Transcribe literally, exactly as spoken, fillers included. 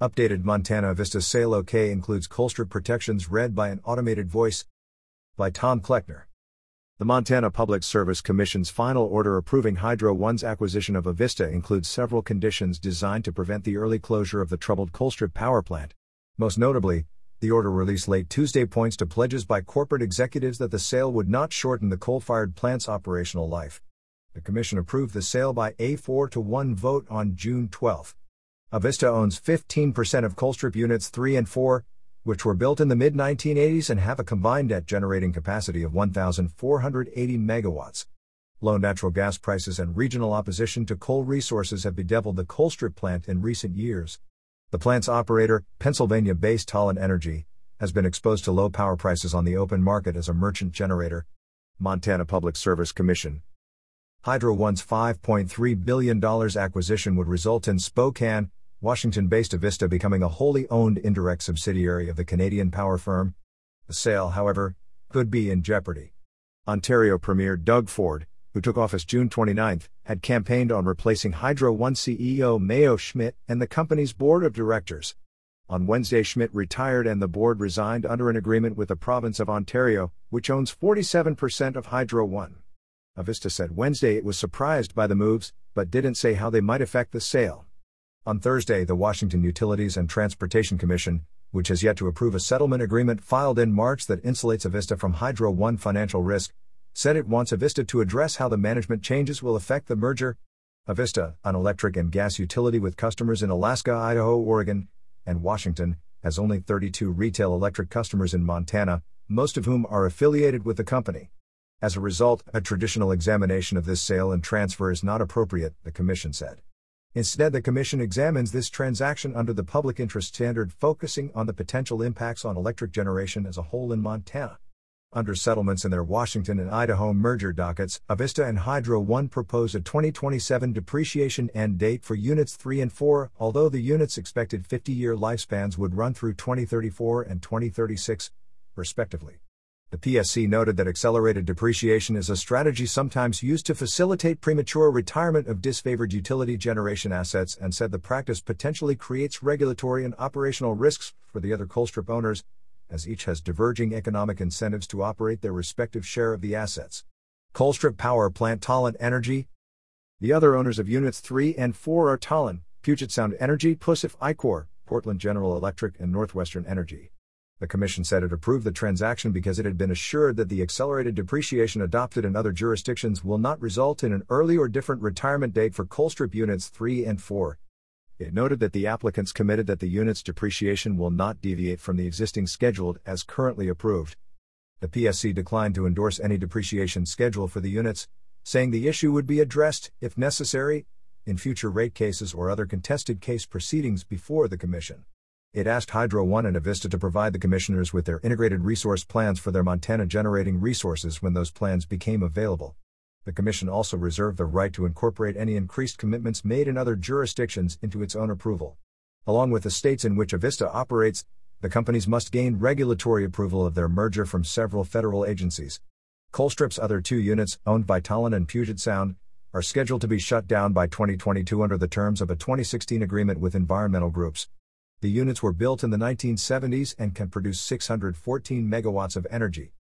Updated Montana Avista Sale OK includes Colstrip protections read by an automated voice. By Tom Kleckner. The Montana Public Service Commission's final order approving Hydro One's acquisition of Avista includes several conditions designed to prevent the early closure of the troubled Colstrip power plant. Most notably, the order released late Tuesday points to pledges by corporate executives that the sale would not shorten the coal-fired plant's operational life. The Commission approved the sale by a four to one vote on June twelfth. Avista owns fifteen percent of Colstrip Units three and four, which were built in the mid nineteen eighties and have a combined net generating capacity of one thousand four hundred eighty megawatts. Low natural gas prices and regional opposition to coal resources have bedeviled the Colstrip plant in recent years. The plant's operator, Pennsylvania-based Tallon Energy, has been exposed to low power prices on the open market as a merchant generator. Montana Public Service Commission. Hydro One's five point three billion dollars acquisition would result in Spokane, Washington-based Avista becoming a wholly owned indirect subsidiary of the Canadian power firm. The sale, however, could be in jeopardy. Ontario Premier Doug Ford, who took office June twenty-ninth, had campaigned on replacing Hydro One C E O Mayo Schmidt and the company's board of directors. On Wednesday, Schmidt retired and the board resigned under an agreement with the province of Ontario, which owns forty-seven percent of Hydro One. Avista said Wednesday it was surprised by the moves, but didn't say how they might affect the sale. On Thursday, the Washington Utilities and Transportation Commission, which has yet to approve a settlement agreement filed in March that insulates Avista from Hydro One financial risk, said it wants Avista to address how the management changes will affect the merger. Avista, an electric and gas utility with customers in Alaska, Idaho, Oregon, and Washington, has only thirty-two retail electric customers in Montana, most of whom are affiliated with the company. As a result, a traditional examination of this sale and transfer is not appropriate, the Commission said. Instead, the Commission examines this transaction under the public interest standard, focusing on the potential impacts on electric generation as a whole in Montana. Under settlements in their Washington and Idaho merger dockets, Avista and Hydro One propose a twenty twenty-seven depreciation end date for Units three and four, although the units' expected fifty-year lifespans would run through twenty thirty-four and twenty thirty-six, respectively. The P S C noted that accelerated depreciation is a strategy sometimes used to facilitate premature retirement of disfavored utility generation assets and said the practice potentially creates regulatory and operational risks for the other Colstrip owners, as each has diverging economic incentives to operate their respective share of the assets. Colstrip Power Plant Tallon Energy. The other owners of Units three and four are Tallon, Puget Sound Energy, Pusif Icor, Portland General Electric, and Northwestern Energy. The Commission said it approved the transaction because it had been assured that the accelerated depreciation adopted in other jurisdictions will not result in an early or different retirement date for Colstrip Units three and four. It noted that the applicants committed that the unit's depreciation will not deviate from the existing schedule as currently approved. The P S C declined to endorse any depreciation schedule for the units, saying the issue would be addressed, if necessary, in future rate cases or other contested case proceedings before the Commission. It asked Hydro One and Avista to provide the commissioners with their integrated resource plans for their Montana generating resources when those plans became available. The Commission also reserved the right to incorporate any increased commitments made in other jurisdictions into its own approval. Along with the states in which Avista operates, the companies must gain regulatory approval of their merger from several federal agencies. Colstrip's other two units, owned by Tallon and Puget Sound, are scheduled to be shut down by twenty twenty-two under the terms of a twenty sixteen agreement with environmental groups. The units were built in the nineteen seventies and can produce six hundred fourteen megawatts of energy.